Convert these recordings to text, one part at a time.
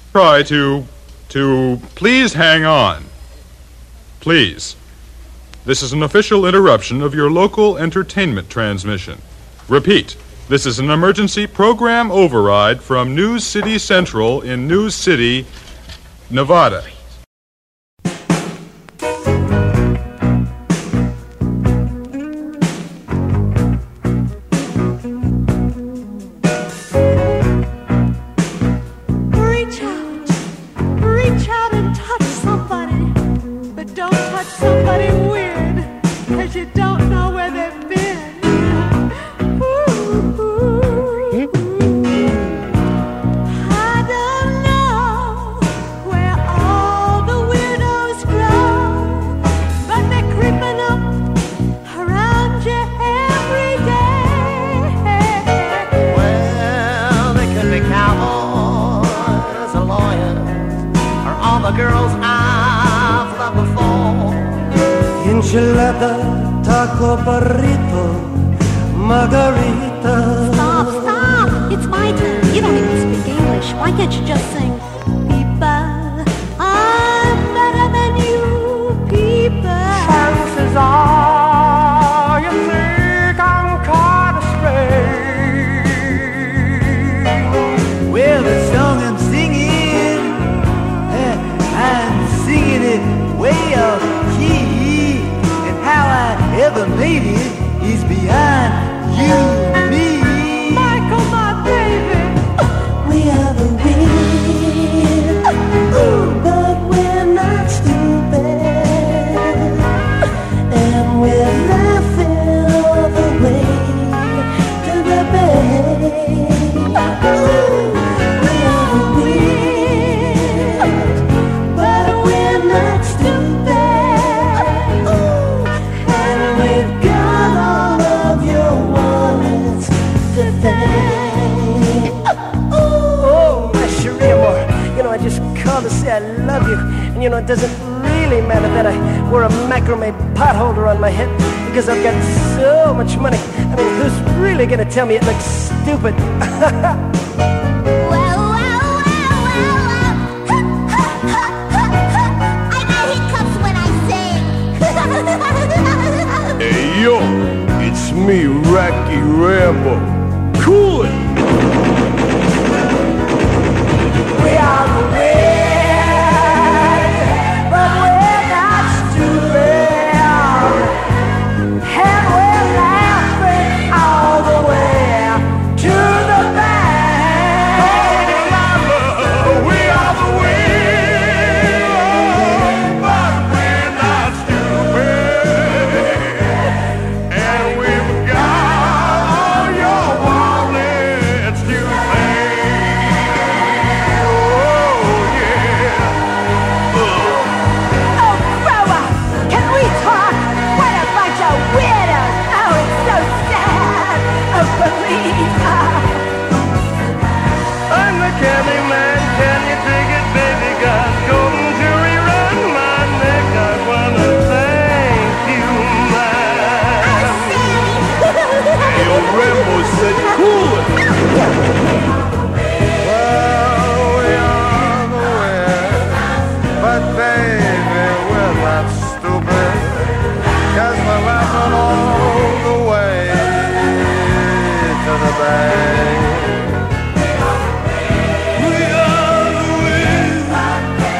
try to please hang on. Please. This is an official interruption of your local entertainment transmission. Repeat, this is an emergency program override from News City Central in News City, Nevada. Enchilada, taco, burrito, margarita. Stop! It's my turn. You don't even speak English. Why can't you just sing? People, I'm better than you, people. Chances are you think I'm kind of strange. Well, the song I'm singing, I'm singing it way up key. How I ever made it is beyond you and me. Michael, my baby, we are the wind, but we're not stupid, and we're laughing all the way to the bay. We are the wind, but we're not stupid. Oh, my Cherie Amour, I just called to say I love you. And it doesn't really matter that I wear a macrame potholder on my head because I've got so much money. I mean, who's really gonna tell me it looks stupid? I get hiccups when I sing. Hey, yo, it's me, Rocky Rambo. Cool it! We are the wind, but we're not stupid, and we're laughing all the way to the bank. We are the wind, but we're not stupid, and we've got all your wallets to pay. Candyman, can you dig it, baby? Got golden jewelry around my neck. I wanna thank you, man. Hey, yo, Rambo said cool it. Well, we are the wind, but baby, we're not stupid, 'cause we're laughing all the way to the bank.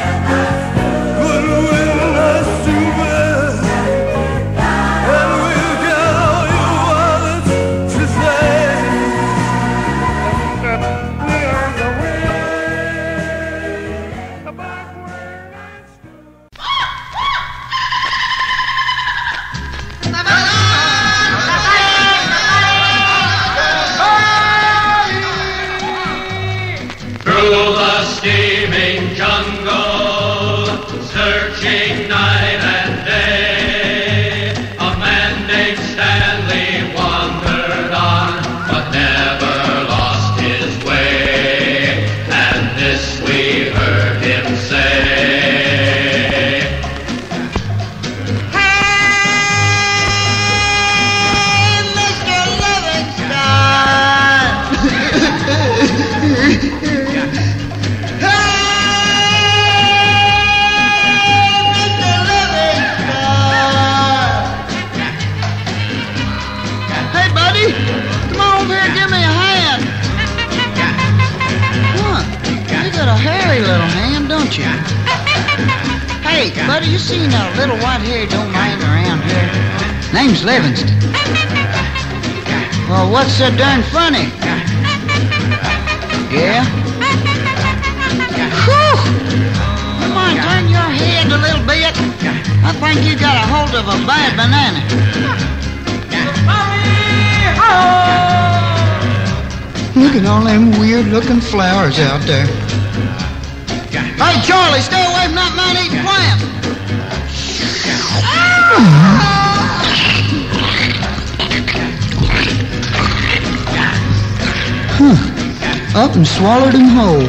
don't you? Hey, buddy, you seen a little white-haired old man around here? Name's Livingston. Well, what's so darn funny? Yeah? Whew! Come on, turn your head a little bit. I think you got a hold of a bad banana. Look at all them weird-looking flowers out there. Hey, Charlie, stay away from that man-eating plant. Up and swallowed him whole.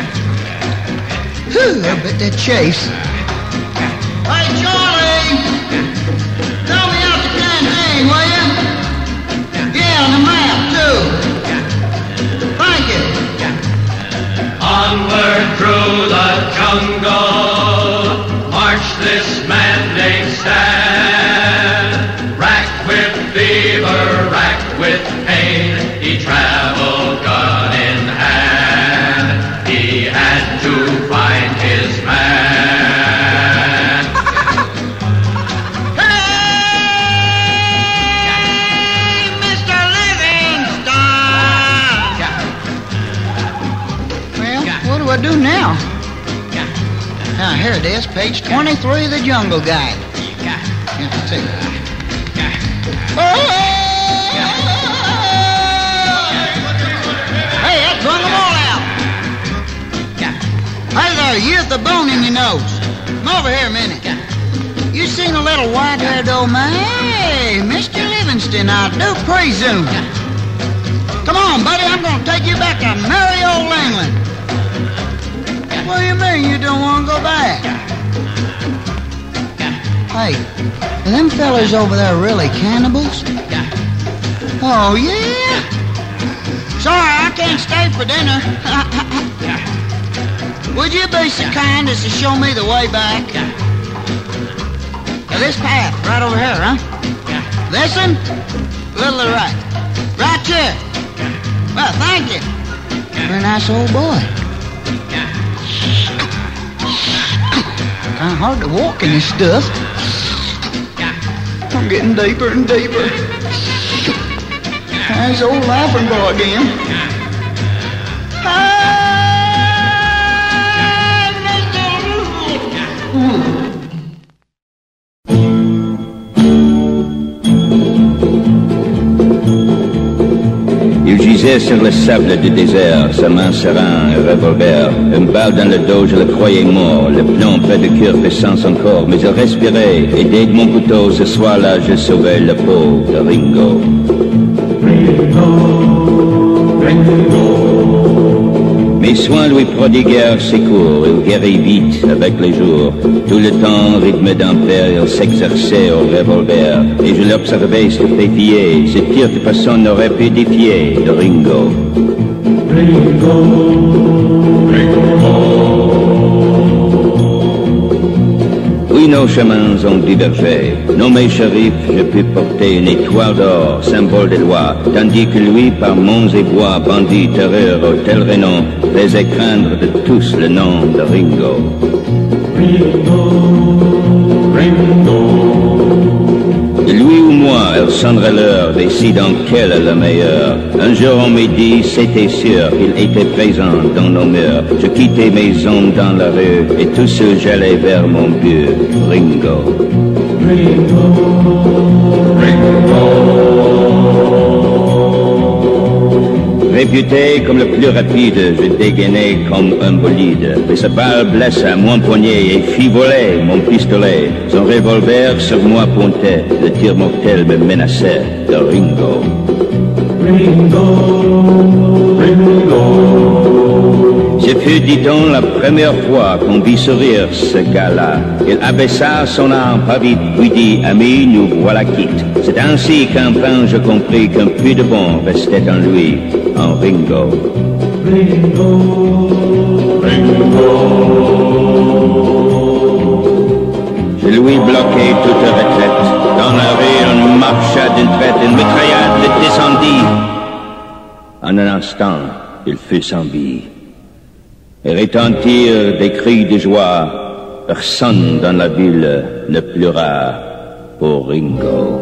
Whew, I bet that chase. Hey, Charlie! Throw me out the canteen, will you? Yeah, and the map, too. Thank you. Onward through the jungle, march this man they stand. Racked with fever, racked with pain, he traveled gun in hand. He had to find his man. Hey, Mr. Livingston! Well, what do I do now? Now, here it is, page 23 of the Jungle Guide. Let's see. Hey, that's one of them all out. Hey there, you with the bone in your nose. Come over here a minute. You seen a little white-haired old man? Hey, Mr. Livingston, I do presume. Come on, buddy, I'm going to take you back to merry old England. What do you mean you don't want to go back? Hey, are them fellas over there really cannibals? Oh, yeah? Sorry, I can't stay for dinner. Would you be so kind as to show me the way back? Now, this path, right over here, huh? This one? A little to the right. Right here. Well, thank you. You're a nice old boy. Kind of hard to walk in this stuff. I'm getting deeper and deeper. There's old laughing boy again. Il gisait sur le sable du désert, sa main serrant un revolver. Une balle dans le dos, je le croyais mort. Le plomb près du cœur fait sang son corps. Mais je respirais, et dès que mon couteau, ce soir-là, je sauvais le pauvre de Ringo. Mes soins lui prodiguèrent secours, il guérit vite avec les jours. Tout le temps, rythme d'enfer, il s'exerçait au revolver. Et je l'observais stupéfié, ce tir que personne n'aurait pu défier de Ringo. Oui, nos chemins ont divergé. Nommé shérif, je pus porter une étoile d'or, symbole de loi, tandis que lui, par monts et bois, bandit, terreur, au tel renom, faisait craindre de tous le nom de Ringo. De lui ou moi, elle sonnerait l'heure, décidant quelle est la meilleure. Un jour on m'a dit, c'était sûr, qu'il était présent dans nos mœurs. Je quittais mes hommes dans la rue, et tout seul j'allais vers mon but, Ringo. Réputé comme le plus rapide, je dégainais comme un bolide. Mais sa balle blessa mon poignet et fit voler mon pistolet. Son revolver sur moi pointait, le tir mortel me menaçait de Ringo. Ce fut, dit-on, la première fois qu'on vit sourire ce gars-là. Il abaissa son arme pas vite, puis dit, ami, nous voilà quittes. C'est ainsi qu'enfin je compris qu'un peu de bon restait en lui, en Ringo. Je lui bloquai toute retraite. Dans la rue, on marcha d'une traite, une mitraillade le descendit. En un instant, il fut sans vie. et retentirent des cris de joie. Personne dans la ville ne pleura pour Ringo.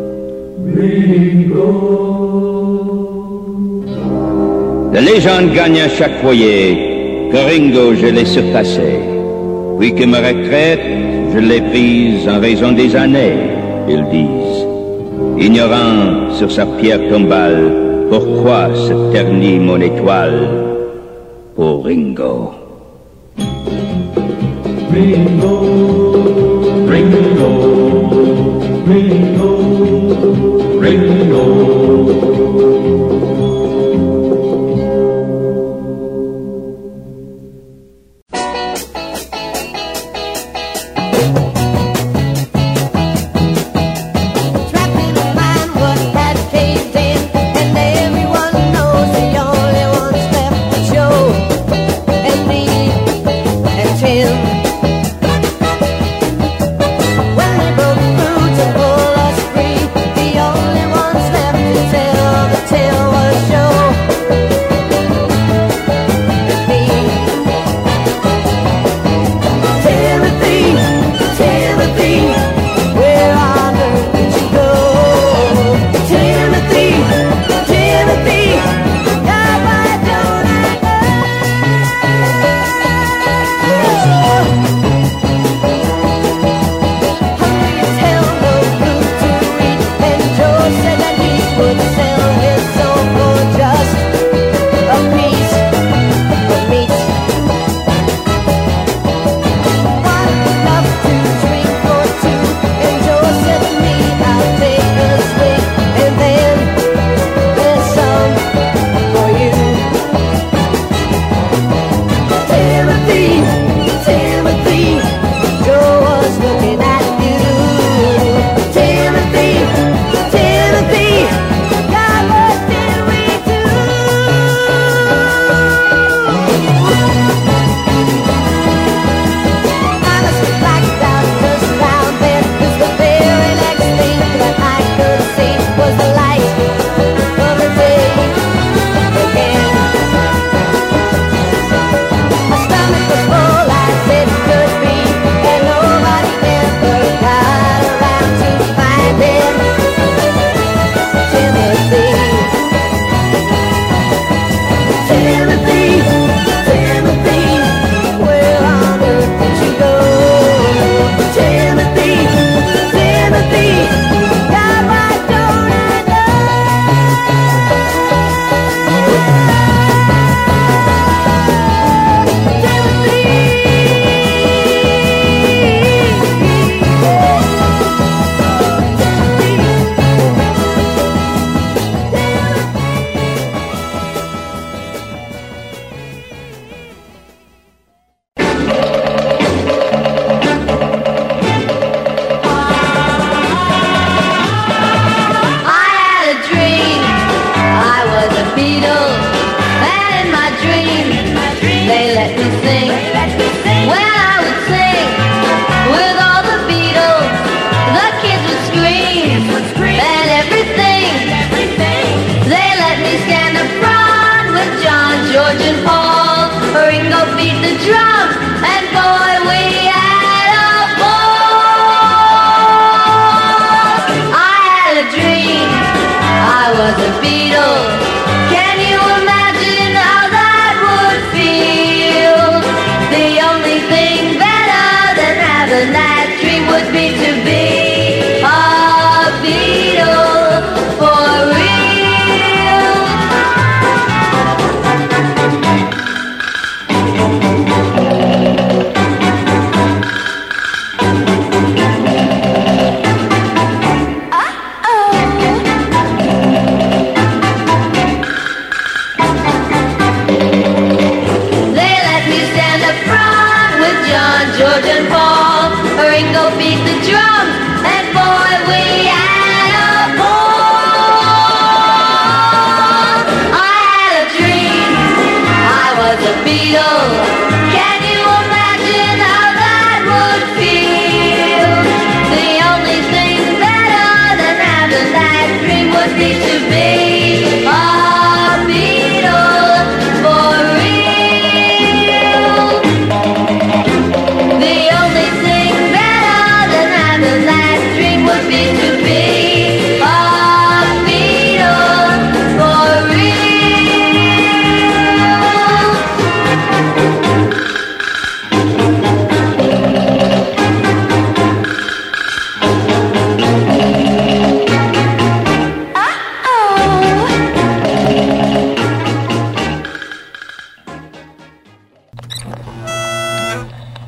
La légende gagne à chaque foyer que Ringo je l'ai surpassé. Puis que ma retraite, je l'ai prise en raison des années, ils disent. Ignorant sur sa pierre tombale, pourquoi se ternit mon étoile pour Ringo. Ringo, Ringo, Ringo, Ringo.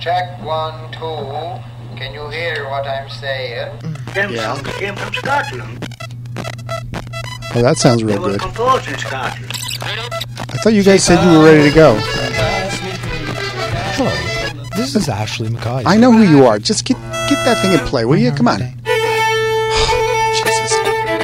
Check 1, 2. Can you hear what I'm saying? Them songs came from Scotland. Oh, that sounds real They were good. composed in Scotland. I thought you guys said you were ready to go. Hello, this is Ashley McCoy. I know who you are. Just get that thing in play, will you? Come on. Jesus.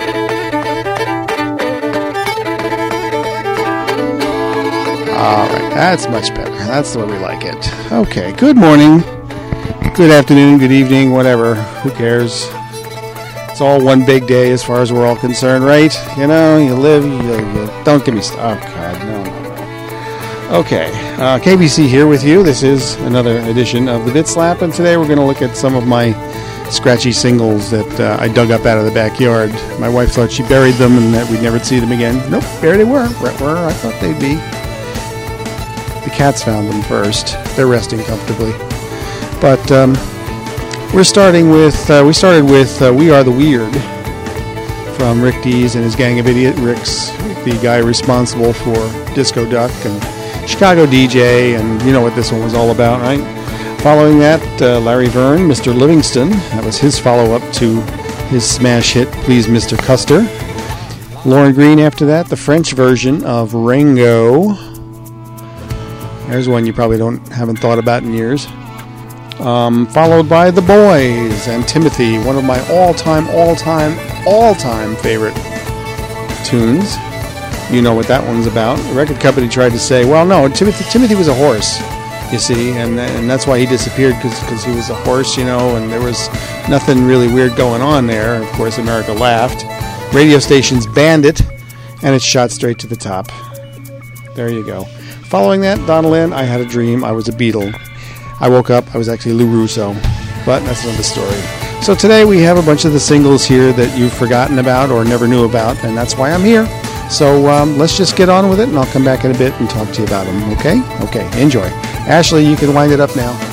All right, that's much better. That's the way we like it. Okay, good morning, good afternoon, good evening, whatever. Who cares? It's all one big day as far as we're all concerned, right? You know, you live, you don't get me started. Oh, God, no. Okay, KBC here with you. This is another edition of the Bit Slap, and today we're going to look at some of my scratchy singles that I dug up out of the backyard. My wife thought she buried them and that we'd never see them again. Nope, there they were, right where I thought they'd be. The cats found them first. They're resting comfortably. But we started with We Are the Weird from Rick Dees and his Gang of Idiot. Rick's the guy responsible for Disco Duck and Chicago DJ, and you know what this one was all about, right? Following that, Larry Verne, Mr. Livingston. That was his follow-up to his smash hit, Please Mr. Custer. Lauren Green after that, the French version of Ringo. There's one you probably haven't thought about in years. Followed by The Boys and Timothy, one of my all-time favorite tunes. You know what that one's about. The record company tried to say, well, no, Timothy was a horse, you see, and that's why he disappeared, because he was a horse, you know, and there was nothing really weird going on there. Of course, America laughed. Radio stations banned it, and it shot straight to the top. There you go. Following that, Donna Lynn, I Had a Dream, I Was a Beatle. I woke up, I was actually Lou Russo, but that's another story. So today we have a bunch of the singles here that you've forgotten about or never knew about, and that's why I'm here. So let's just get on with it, and I'll come back in a bit and talk to you about them, okay? Okay, enjoy. Ashley, you can wind it up now.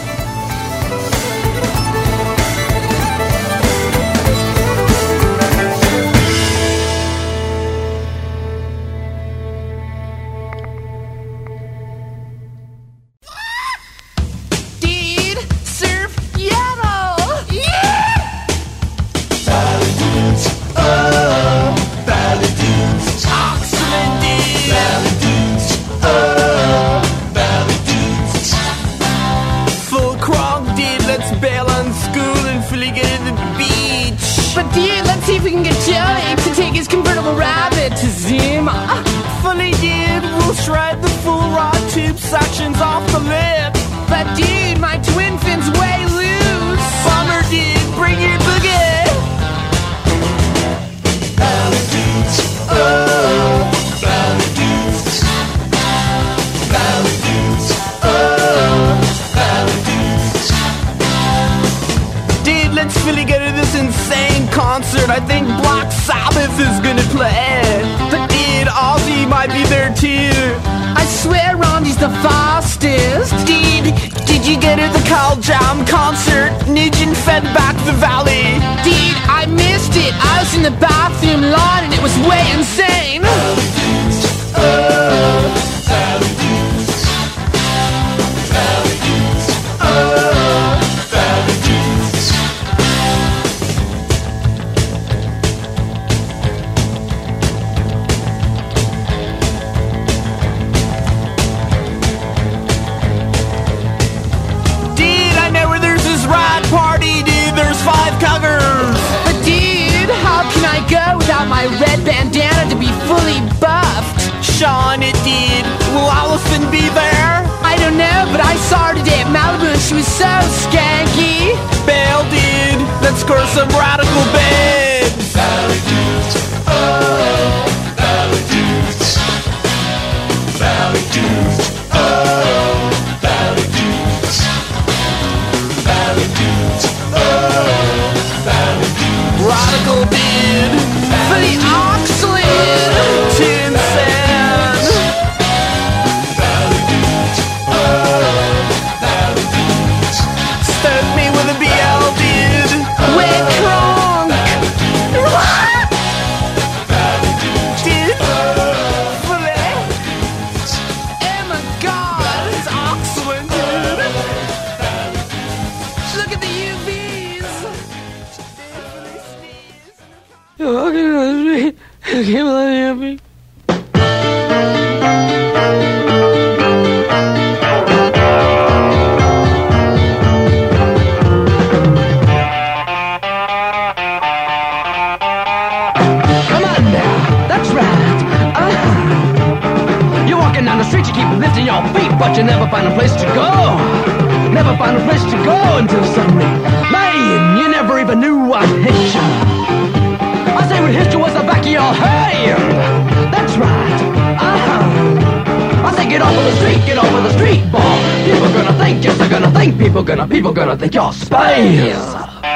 I think Black Sabbath is gonna play. But dude, Ozzy might be there too. I swear Randy's the fastest. Dude, did you go to the Carl Jam concert? Nugent fed back the valley. Dude, I missed it. I was in the bathroom line and it was way insane. My red bandana to be fully buffed. Sean, it did. Will Allison be there? I don't know, but I saw her today at Malibu and she was so skanky. Belle did. Let's score some radical babes. Valley dudes, oh, valley dudes. Valley dudes, oh, valley dudes. Valley dudes, oh, valley dudes. Radical bid. For the Oxlade, Tin Sand. Valley dudes, oh, valley dudes. Stoke me with a BL dude. Wet Kronk, can't believe it. Come on now, that's right. You're walking down the street, you keep lifting your feet, but you never find a place to go. Never find a place to go until suddenly, man, you never even knew I hit you. I say what hit you was the back of your hand. That's right. I say get off of the street, boy. People gonna think, yes, they're gonna think. People gonna think you're space.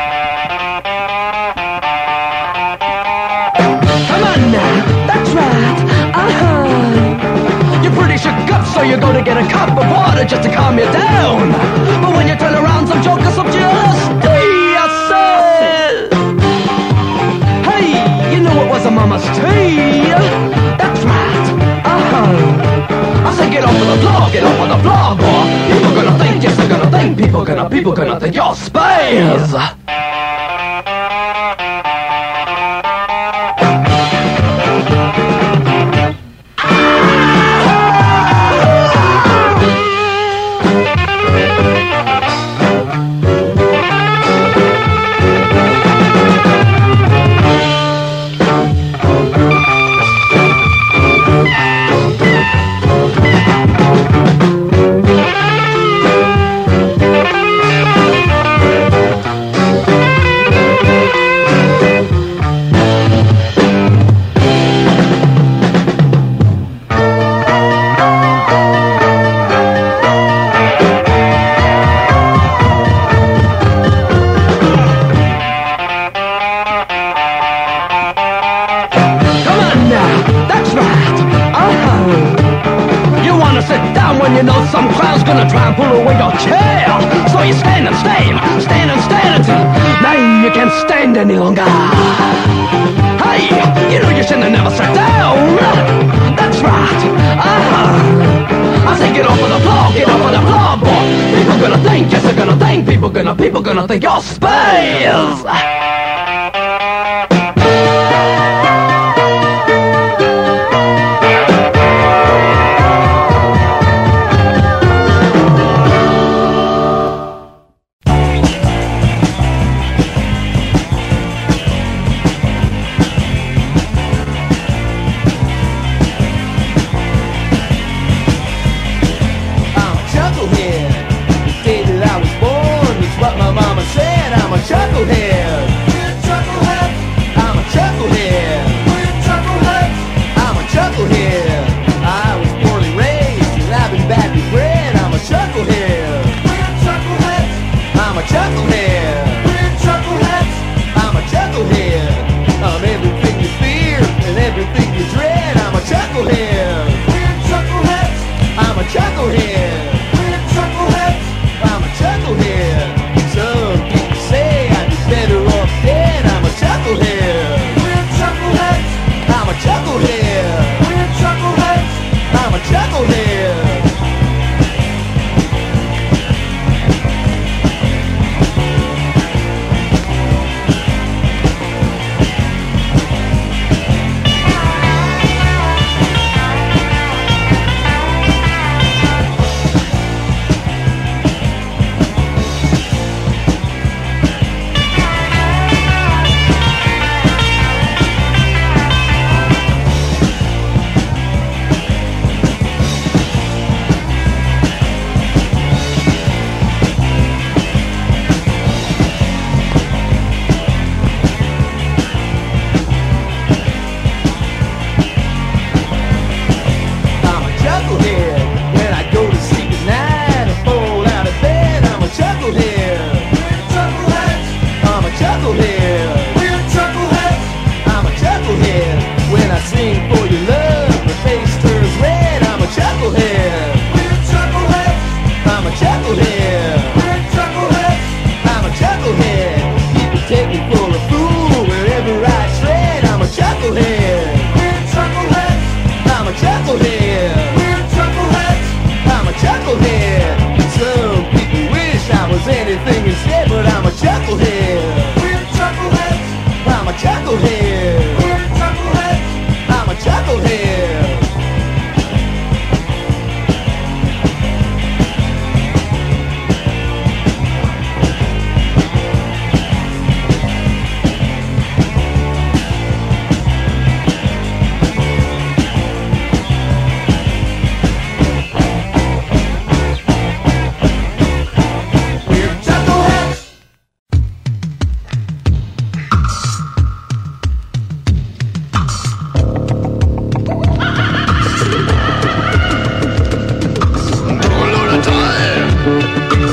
Come on now, that's right. You're pretty shook up, so you go to get a cup of water just to calm you down. But when you turn around, some joker, some jealousy, I said, hey, you know it was a mama's tea. That's right. I say get off of the floor, boy. People gonna think, yes, they're gonna think. People gonna think you're space. Gonna try and pull away your chair. So you stand until now you can't stand any longer. Hey, you know you shouldn't have never sat down. That's right. I say get off of the floor, boy. People gonna think, yes, they're gonna think. People gonna think you're space.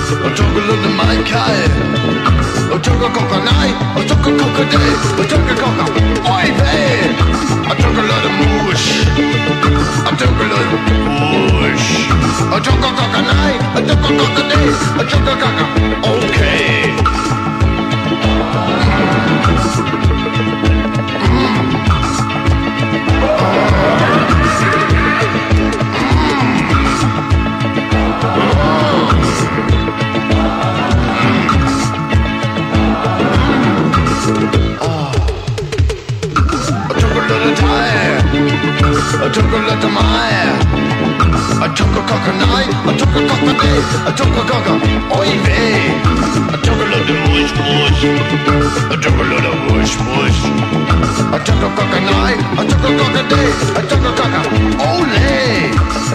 I took a little my kai. I took a coconut, I took a coconut, I took a coconut. Oi, babe! I took a little moosh. I took a little moosh. I took a coconut, I took a coconut, I took a coconut. Okay. I took a little mile. I took a coconut. I took a coconut. I took a coconut. Oi, vey. I took a little mush mush. I took a little mush mush. I took a coconut. I took a coconut. I took a coconut. Ole.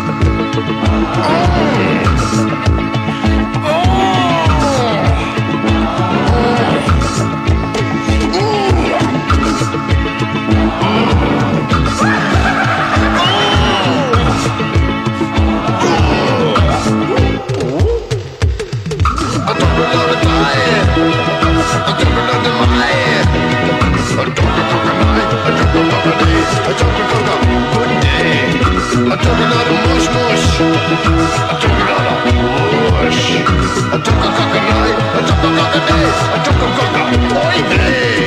I took a lot of mush mush. I took a lot of mush. I took a coconut. I took a coconut. I took a coconut. Oi, vey.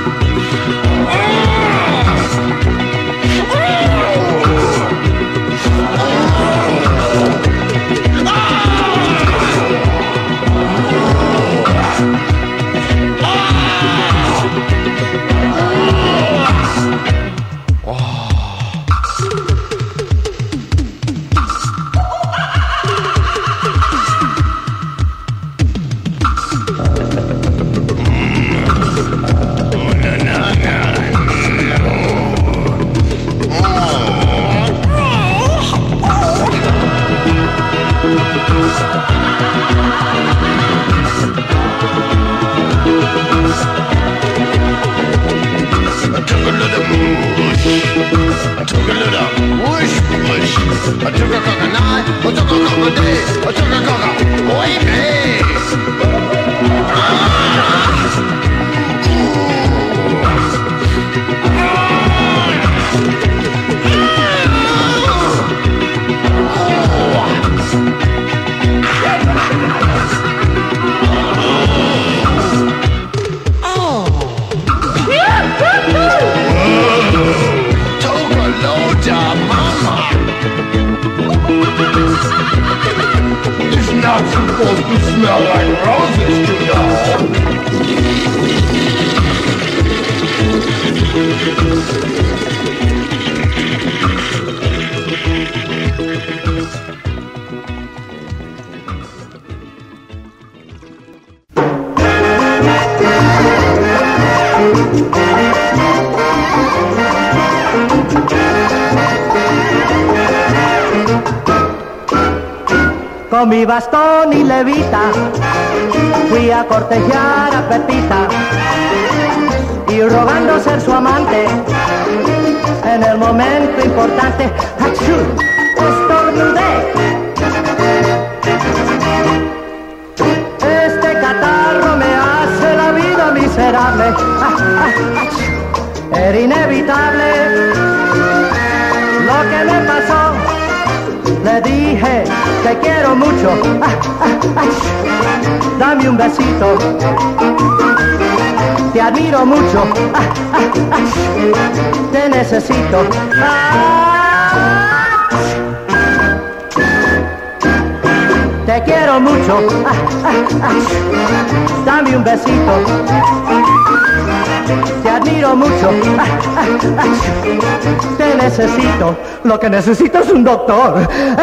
Con mi bastón y levita fui a cortejar a Pepita y rogando ser su amante en el momento importante, ¡achú!, estornudé. Este catarro me hace la vida miserable, era inevitable lo que me pasó. Le dije, te quiero mucho, dame un besito, te admiro mucho, te necesito. Te quiero mucho, dame un besito, te admiro mucho, te necesito. Lo que necesito es un doctor.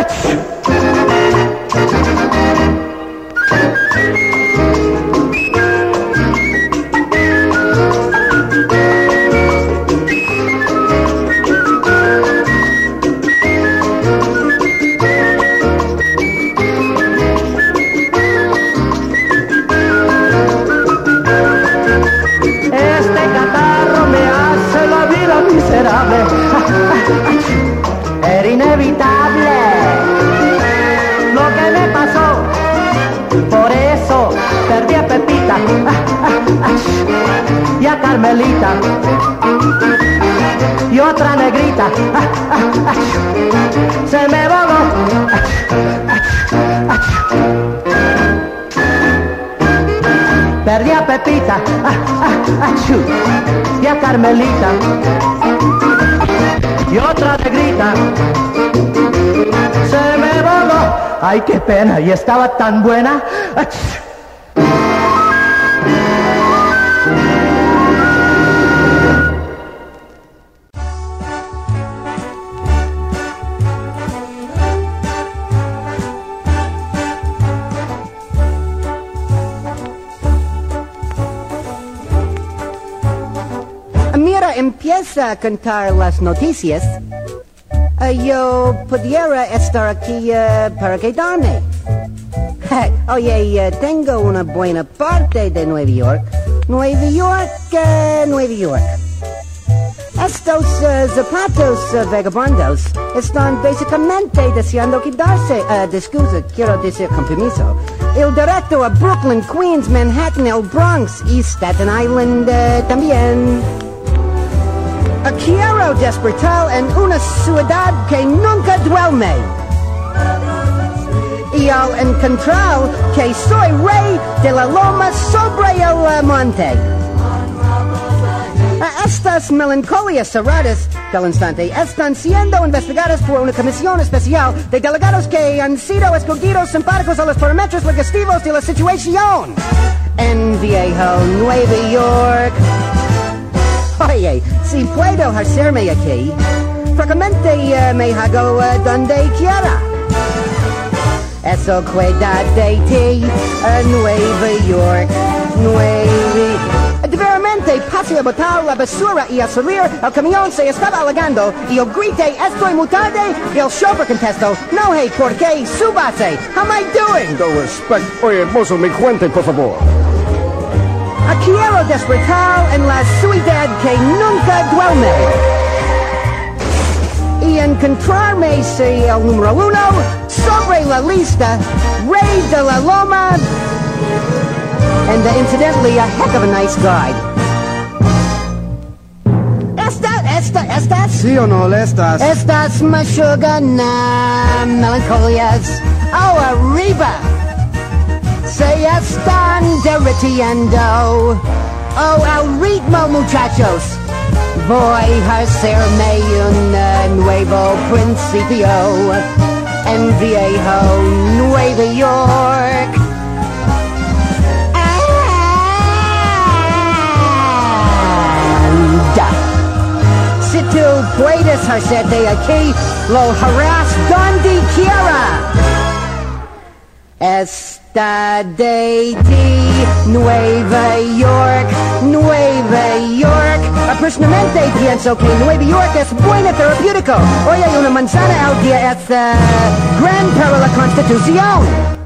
Era inevitable lo que me pasó, por y a Carmelita y otra negrita se me voló. Perdí a Pepita y a Carmelita y otra negrita se me voló. Ay, qué pena, y estaba tan buena. Mira, empieza a cantar las noticias. Yo pudiera estar aquí para quedarme. Oye, tengo una buena parte de Nueva York. Nueva York. Estos zapatos vagabundos están básicamente deseando quedarse. Disculpe, quiero decir con permiso. El directo a Brooklyn, Queens, Manhattan, el Bronx y Staten Island también. Quiero despertar en una ciudad que nunca duerme. Y al encontrar que soy rey de la loma sobre el monte. Estas melancolias cerradas del instante están siendo investigadas por una comisión especial de delegados que han sido escogidos simpáticos a los parámetros legislativos de la situación. En viejo Nueva York. Oye, si puedo hacerme aquí, francamente me hago donde quiera. Eso cuida de ti, Nueva York, De veramente pasé a botar la basura y al salir el camión se estaba alagando y yo grité, estoy muy tarde, y el chauffeur contestó, no hey, ¿por qué? Súbase. How am I doing? No respect. Oye, mozo, me cuente, por favor. Quiero despertar en la ciudad que nunca duerme y encontrarme si el número 1 sobre la lista, rey de la loma, and incidentally a heck of a nice guy. ¿Estas? ¿Sí o no, estas? Estas mashuganas melancolias. Oh, arriba. Se están derritiendo. Oh, al ritmo, muchachos. Voy a hacerme un nuevo principio en viejo Nueva York. And si tú puedes hacerte aquí, lo harás donde quiera. Esta de ti, Nueva York. Personalmente pienso que Nueva York es buena terapéutico. Hoy hay una manzana al día, es gran para la Constitución.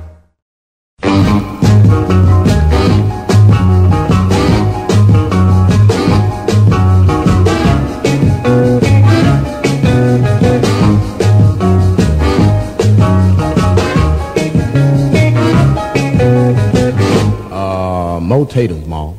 More taters, Mom.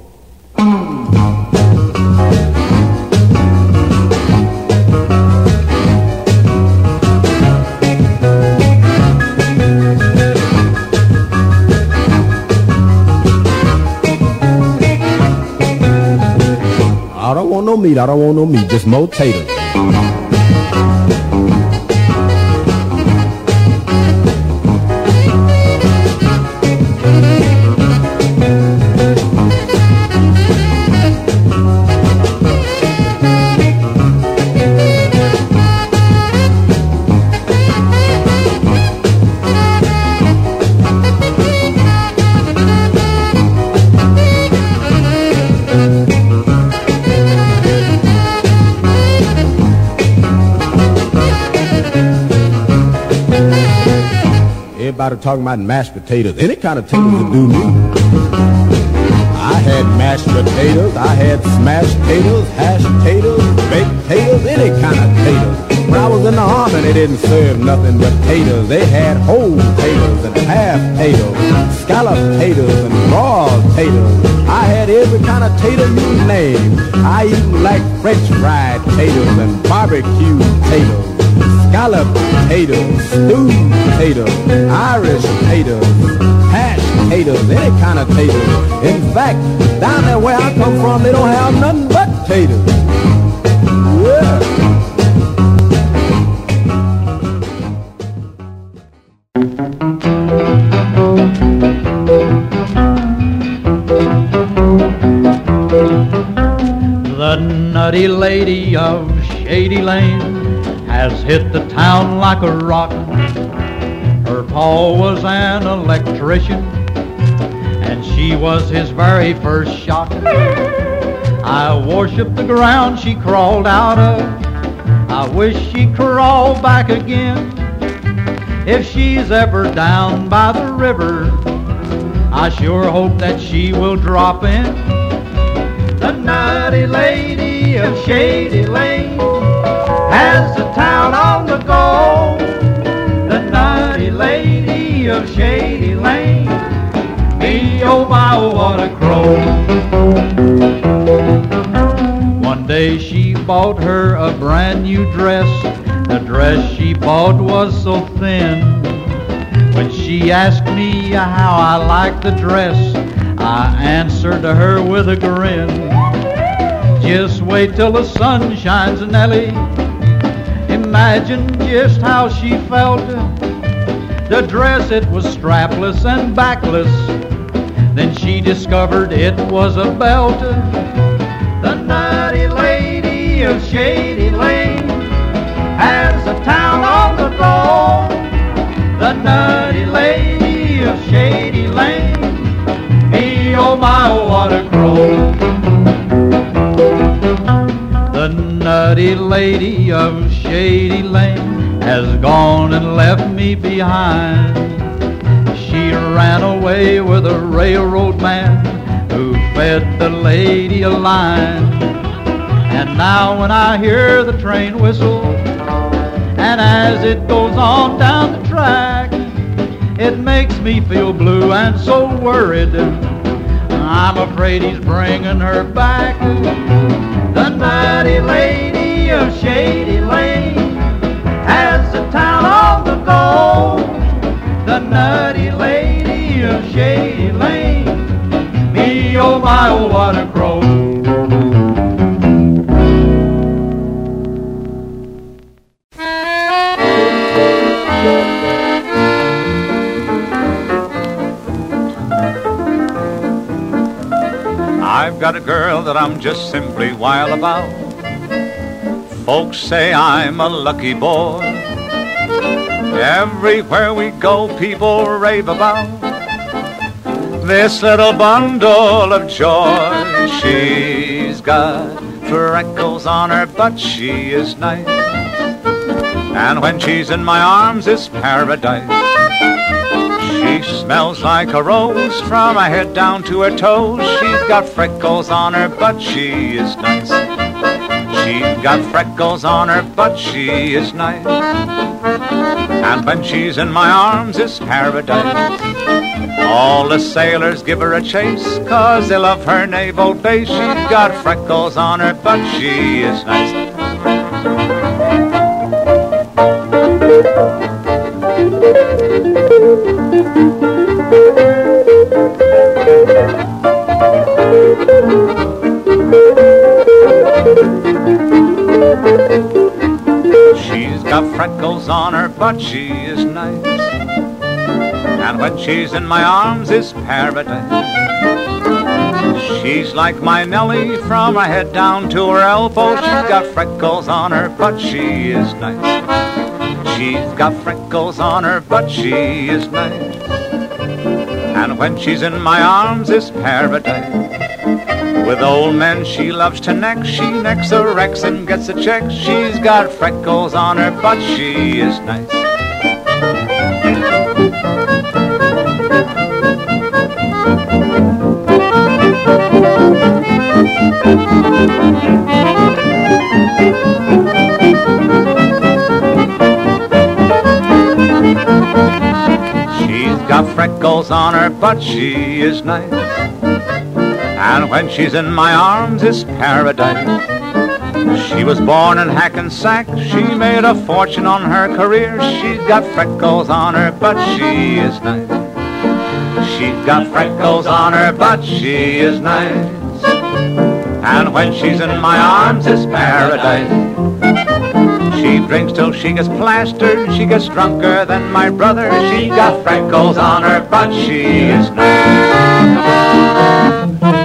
I don't want no meat, just more taters. Everybody talking about mashed potatoes. Any kind of potatoes will do me. I had mashed potatoes, I had smashed potatoes, hashed potatoes, baked potatoes, any kind of potatoes. When I was in the army, they didn't serve nothing but potatoes. They had whole potatoes and half potatoes, scallop potatoes and raw potatoes. taters. I had every kind of tater you name. I even like French fried taters and barbecue taters, scallop taters, stewed taters, Irish taters, hashed taters, any kind of taters. In fact, down there where I come from, they don't have nothing but taters. Yeah. The nutty lady of Shady Lane has hit the town like a rock. Her pa was an electrician, and she was his very first shot. I worship the ground she crawled out of. I wish she'd crawl back again. If she's ever down by the river, I sure hope that she will drop in. The nutty lady of Shady Lane has the town on the go. The nutty lady of Shady Lane, me oh my oh what a crow. One day she bought her a brand new dress. The dress she bought was so thin. When she asked me how I liked the dress, I answered her with a grin. Just wait till the sun shines, Nellie. Imagine just how she felt. The dress, it was strapless and backless. Then she discovered it was a belt. The nutty lady of Shady Lane has a town on the go. The nutty lady of Shady Lane, me oh my oh what a crow. The nutty lady of Shady Lane has gone and left me behind. She ran away with a railroad man who fed the lady a line. And now when I hear the train whistle, and as it goes on down the track, it makes me feel blue and so worried. I'm afraid he's bringing her back. The nutty lady of Shady Lane has the town on the go. The nutty lady of Shady Lane, me oh my oh what a crow. I've got a girl that I'm just simply wild about. Folks say I'm a lucky boy. Everywhere we go, people rave about this little bundle of joy. She's got freckles on her butt, she is nice. And when she's in my arms, it's paradise. She smells like a rose from her head down to her toes. She's got freckles on her butt, she is nice. She's got freckles on her butt, she is nice. And when she's in my arms, it's paradise. All the sailors give her a chase, 'cause they love her naval base. She's got freckles on her butt, she is nice. She's got freckles on her butt, she is nice. And when she's in my arms, it's paradise. She's like my Nellie from her head down to her elbow. She's got freckles on her butt, she is nice. She's got freckles on her butt, she is nice. And when she's in my arms, it's paradise. With old men she loves to neck. She necks a Rex and gets a check. She's got freckles on her butt, she is nice. She's got freckles on her butt, she is nice. And when she's in my arms, it's paradise. She was born in Hackensack. She made a fortune on her career. She's got freckles on her, but she is nice. She's got freckles on her, but she is nice. And when she's in my arms, it's paradise. She drinks till she gets plastered. She gets drunker than my brother. She got freckles on her, but she is nice.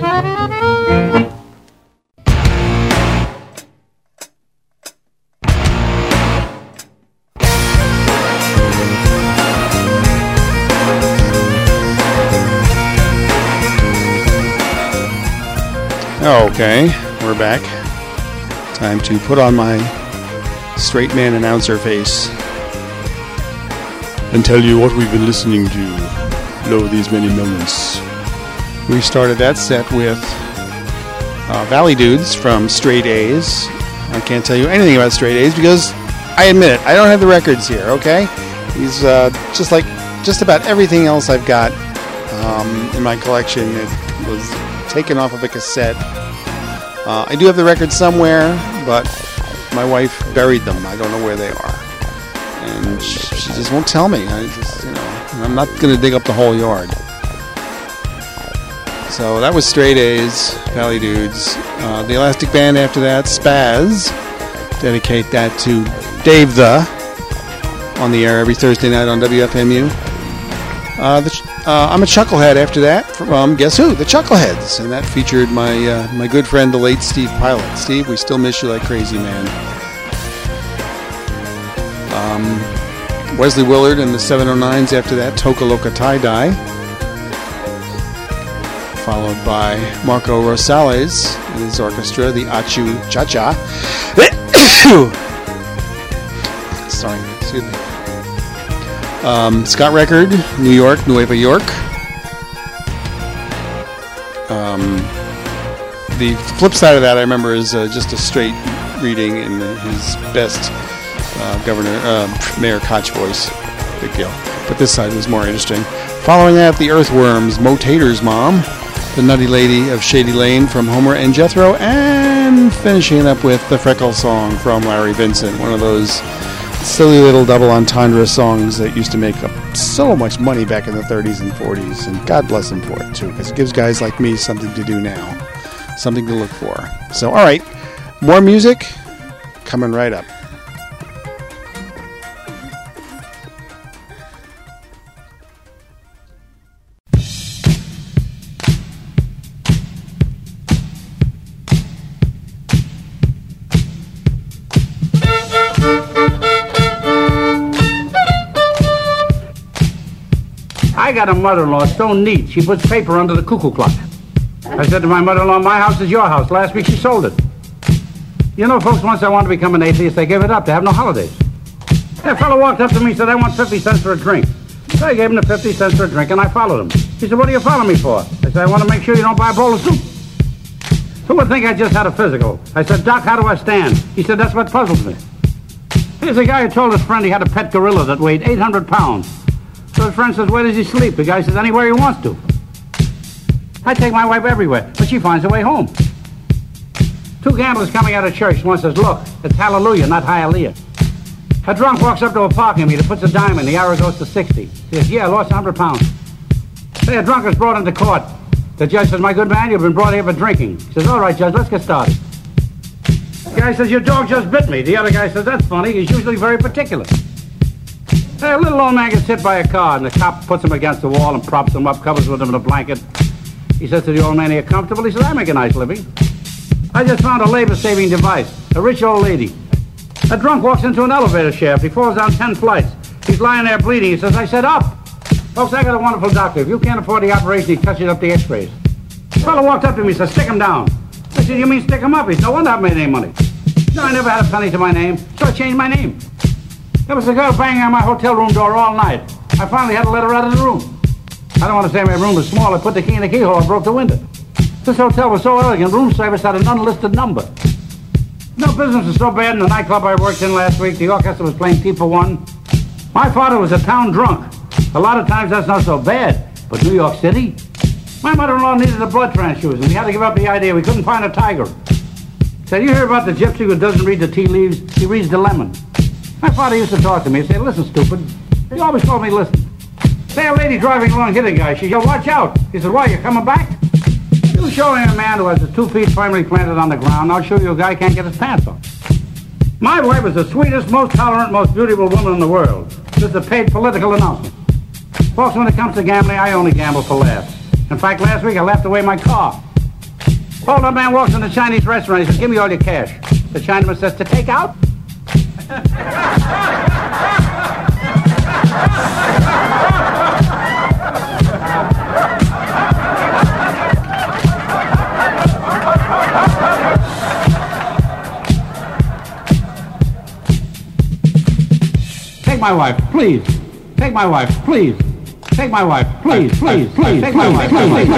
Okay, we're back. Time to put on my straight man announcer face and tell you what we've been listening to. Lo, these many moments. We started that set with Valley Dudes from Straight A's. I can't tell you anything about Straight A's because I admit it, I don't have the records here, okay? He's just like just about everything else I've got in my collection. It was taken off of a cassette. I do have the records somewhere, but my wife buried them. I don't know where they are, and she just won't tell me. I'm not going to dig up the whole yard. So that was Straight A's, Valley Dudes. The Elastic Band after that, Spaz. Dedicate that to Dave on the air every Thursday night on WFMU. I'm a Chucklehead after that from, guess who? The Chuckleheads. And that featured my good friend, the late Steve Pilot. Steve, we still miss you like crazy, man. Wesley Willard and the 709s after that, Toka Loka Tie-Dye. Followed by Marco Rosales and his orchestra, the Achu Cha-Cha. Sorry, excuse me. Scott Record, New York, Nueva York. The flip side of that, I remember, is just a straight reading in his best Mayor Koch voice. Big deal. But this side was more interesting. Following that, the Earthworms, Mo Tater's Mom, the Nutty Lady of Shady Lane from Homer and Jethro, and finishing it up with the Freckle Song from Larry Vincent, one of those silly little double entendre songs that used to make up so much money back in the 30s and 40s, and God bless them for it too, because it gives guys like me something to do now, something to look for. So, all right, more music coming right up. I got a mother-in-law so neat, she puts paper under the cuckoo clock. I said to my mother-in-law, my house is your house. Last week she sold it. You know, folks, once I wanted to become an atheist, they gave it up. They have no holidays. That fellow walked up to me and said, I want 50 cents for a drink. So I gave him the 50 cents for a drink, and I followed him. He said, what do you follow me for? I said, I want to make sure you don't buy a bowl of soup. Who would think I just had a physical? I said, Doc, how do I stand? He said, that's what puzzles me. Here's a guy who told his friend he had a pet gorilla that weighed 800 pounds. So his friend says, where does he sleep? The guy says, anywhere he wants to. I take my wife everywhere, but she finds her way home. Two gamblers coming out of church. One says, look, it's hallelujah, not hallelujah. A drunk walks up to a parking meter, puts a dime in, the arrow goes to 60. He says, yeah, I lost 100 pounds. Say, a drunk is brought into court. The judge says, my good man, you've been brought here for drinking. He says, all right, Judge, let's get started. The guy says, your dog just bit me. The other guy says, that's funny, he's usually very particular. Hey, a little old man gets hit by a car, and the cop puts him against the wall and props him up, covers with him in a blanket. He says to the old man, are you comfortable? He says, I make a nice living. I just found a labor-saving device. A rich old lady. A drunk walks into an elevator shaft. He falls down 10 flights. He's lying there bleeding. He says, I said, up. Folks, I got a wonderful doctor. If you can't afford the operation, he touches up the x-rays. The fellow walked up to me and said, stick him down. I said, you mean stick him up? He said, no wonder I made any money. No, I never had a penny to my name, so I changed my name. There was a girl banging on my hotel room door all night. I finally had to let her out of the room. I don't want to say my room was small. I put the key in the keyhole and broke the window. This hotel was so elegant, room service had an unlisted number. No, business is so bad in the nightclub I worked in last week. The orchestra was playing T for One. My father was a town drunk. A lot of times that's not so bad. But New York City? My mother-in-law needed a blood transfusion. We had to give up the idea. We couldn't find a tiger. Said, you hear about the gypsy who doesn't read the tea leaves? He reads the lemon. My father used to talk to me. He'd say, listen, stupid. He always told me, listen. Say a lady driving along hit a guy. She yelled, watch out. He said, why, you coming back? You show me a man who has his 2 feet firmly planted on the ground. I'll show you a guy who can't get his pants off. My wife is the sweetest, most tolerant, most beautiful woman in the world. This is a paid political announcement. Folks, when it comes to gambling, I only gamble for laughs. In fact, last week I laughed away my car. Hold up, man walks in the Chinese restaurant. He says, give me all your cash. The Chinaman says, to take out? Take my wife, please. Take my wife, please. Take my wife, please, please, please. Take my wife, please.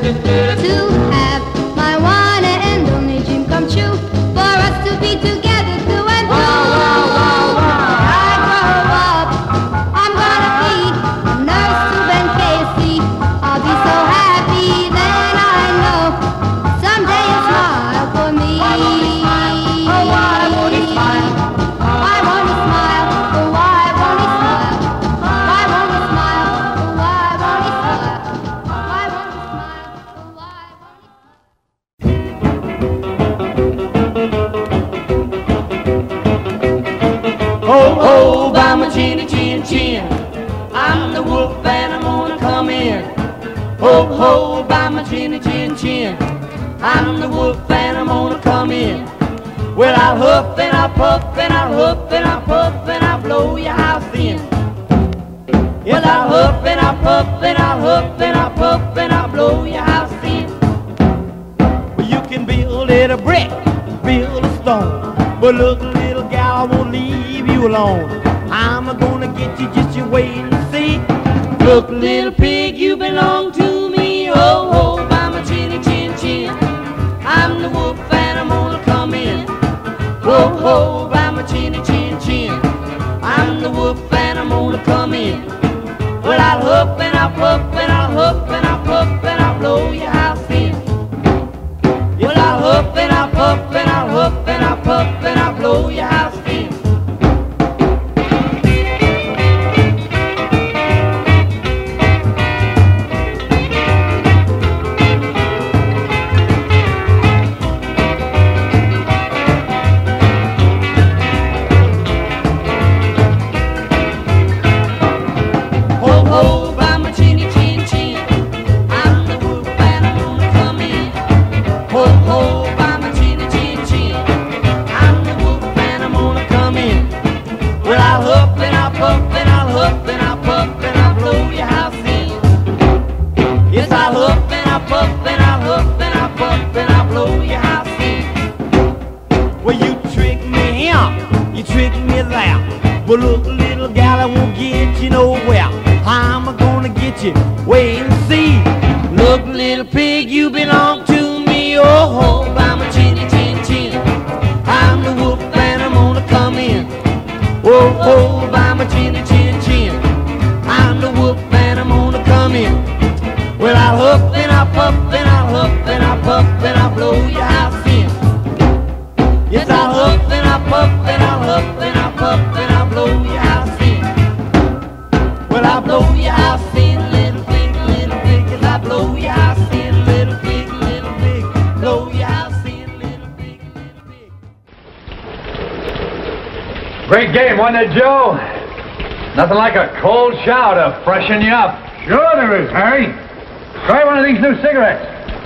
to have my one and only dream come true, for us to be together through and through. I grow up, I'm gonna be a nurse to Ben Casey. I'll be so happy then I know someday you'll smile for me. Oh, why won't he smile? Why won't he smile? Oh, why won't he smile? Why won't he smile? Oh, why won't he smile? Why won't he smile? Oh, why Ho, ho, by my chinny chin chin, I'm the wolf and I'm gonna come in. Ho, ho, by my chinny chin chin, I'm the wolf and I'm gonna come in. Well, I'll huff and I'll puff and I'll huff and I'll puff and I'll blow your house in. Well, I'll huff and I'll puff and I'll huff and I'll puff and I'll blow your house in. Well, you can build it a brick, build a stone, but look, little gal, I won't leave you alone. I'm gonna get you, just you wait and see. Look, little pig, you belong to me. Ho, ho, by my chinny chin chin, I'm the wolf and I'm gonna come in. Ho, ho, by my chinny chin chin, I'm the wolf and I'm gonna come in. Well, I'll huff and I'll puff and I'll huff and I'll puff and I'll blow your house in. Well, I'll huff and I'll puff and I'll huff and I'll puff and I'll blow your house in. Ho, ho, by my chinny chin chin, I'm the wolf and I'm gonna come in. Ho, ho, by my chinny chin chin, I'm the wolf and I'm gonna come in. Well, I'll huff and I'll puff and I'll huff and I'll puff and I'll blow your house in. Yes, I'll huff and I'll puff and I'll huff and I'll puff and I'll blow your house in. Well, you trick me here, you trick me there. Well, look, little gal, I won't get you nowhere. I'm gonna get you, wait and see. Look, little pig, you belong to me. Oh, ho, by my chinny chin chin, I'm the wolf and I'm gonna come in. Oh, ho, by my chinny chin chin, I'm the wolf and I'm gonna come in. Well, I'll huff and I'll puff and I'll huff and I'll puff and I'll blow your house in. Yes, I'll huff and I'll puff and I'll huff and I'll puff and I'll blow your house in. Well, I'll blow your house in, little pig, as I blow your house in, little pig, blow your house in, little pig. Great game, wasn't it, Joe? Nothing like a cold shower to freshen you up. Sure there is, Harry. Try one of these new cigarettes.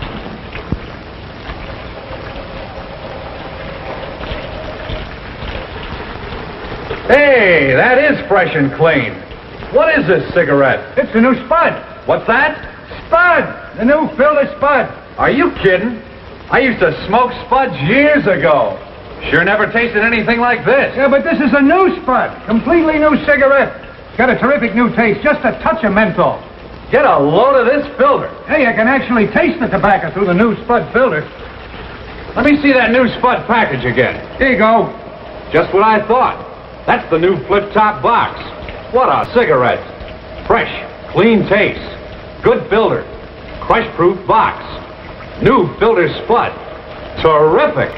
Hey, that is fresh and clean. What is this cigarette? It's the new Spud. What's that? Spud! The new filter Spud. Are you kidding? I used to smoke Spuds years ago. Sure never tasted anything like this. Yeah, but this is a new Spud. Completely new cigarette. Got a terrific new taste, just a touch of menthol. Get a load of this filter. Hey, I can actually taste the tobacco through the new Spud filter. Let me see that new Spud package again. Here you go. Just what I thought. That's the new flip-top box. What a cigarette. Fresh, clean taste. Good filter. Crush-proof box. New filter Spud. Terrific.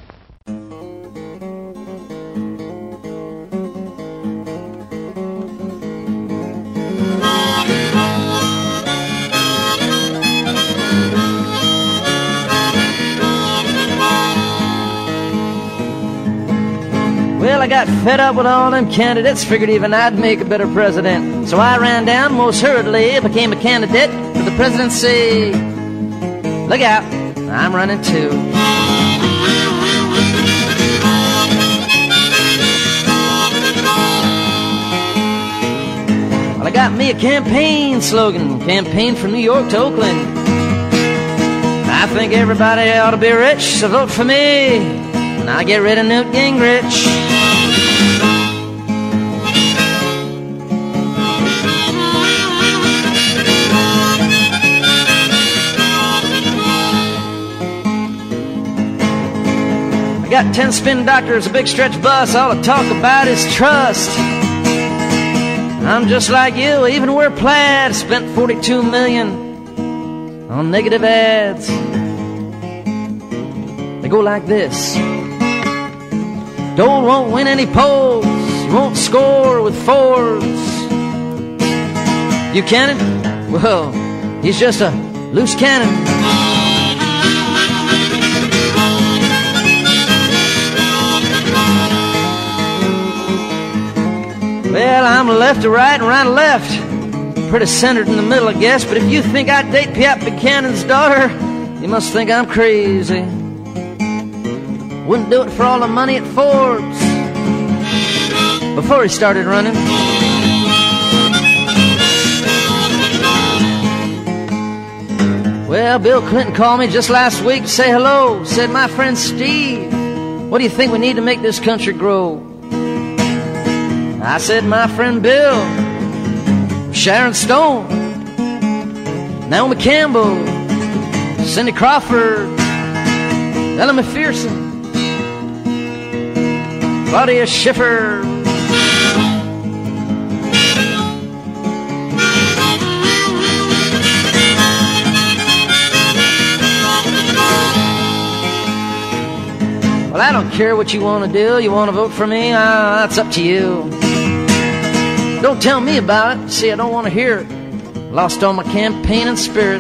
Well, I got fed up with all them candidates, figured even I'd make a better president. So I ran down most hurriedly, became a candidate for the presidency. Look out, I'm running too. Well, I got me a campaign slogan, campaign from New York to Oakland. I think everybody ought to be rich, so vote for me, and I'll get rid of Newt Gingrich. got 10 spin doctors, a big stretch bus, all I talk about is trust. I'm just like you, even wear plaid, spent $42 million on negative ads. They go like this. Dole won't win any polls, he won't score with Forbes. Buchanan, well, he's just a loose cannon. Well, I'm left to right and right to left. Pretty centered in the middle, I guess. But if you think I'd date Piat Buchanan's daughter, you must think I'm crazy. Wouldn't do it for all the money at Forbes. Before he started running. Well, Bill Clinton called me just last week to say hello. Said, my friend Steve, what do you think we need to make this country grow? I said, my friend Bill, Sharon Stone, Naomi Campbell, Cindy Crawford, Ella McPherson, Claudia Schiffer. Well, I don't care what you want to do. You want to vote for me? That's up to you. Don't tell me about it. See, I don't want to hear it. Lost all my campaign and spirit.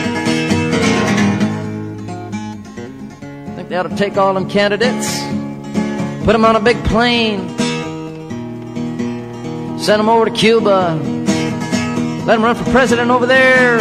Think they ought to take all them candidates, put them on a big plane, send them over to Cuba, let them run for president over there.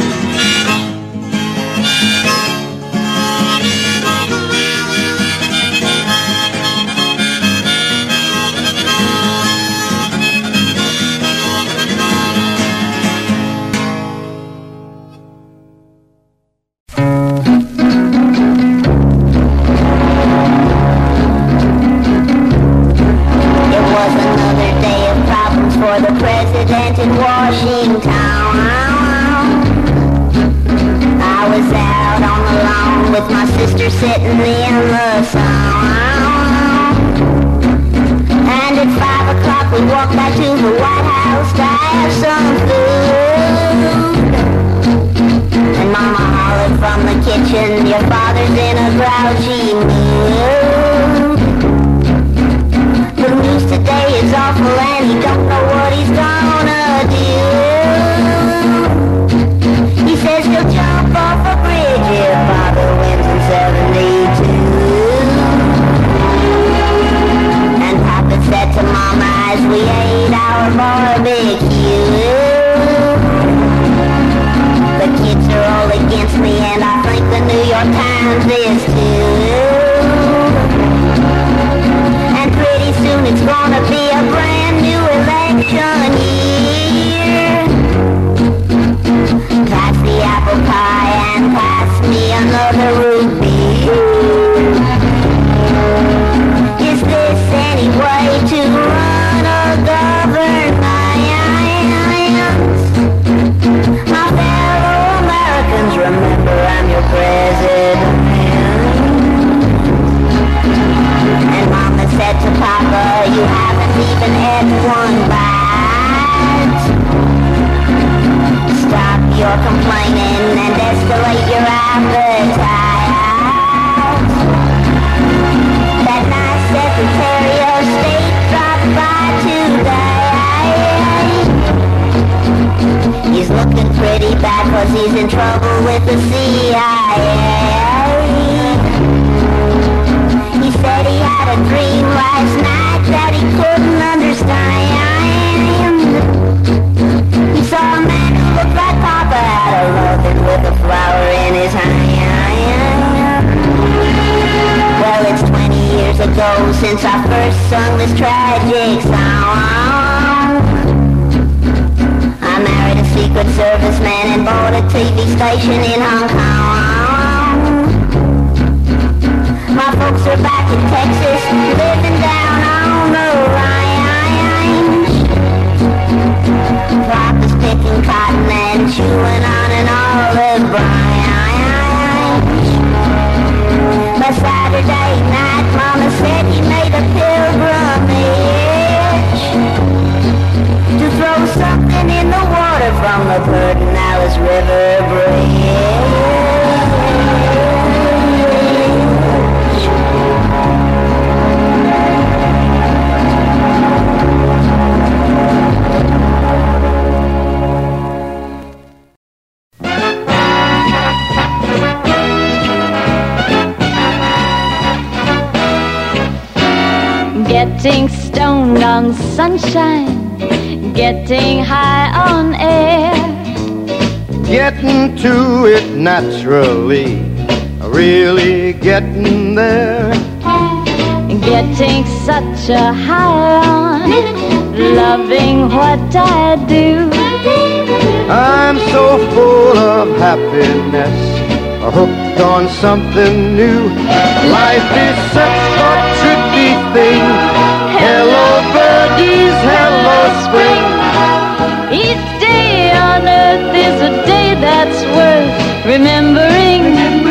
Since I first sung this tragic song, I married a Secret Service man and bought a TV station in Hong Kong. My folks are back in Texas, living down on the range. Pop is picking cotton and chewing on an olive branch. But Saturday night, Mama said of Pedernales River Bridge. Getting stoned on sunshine, getting high on air, getting to it naturally, really getting there, getting such a high on loving what I do. I'm so full of happiness, hooked on something new. Life is such a tricky thing. Hello birdies, hello spring. Each day on earth is a day that's worth remembering.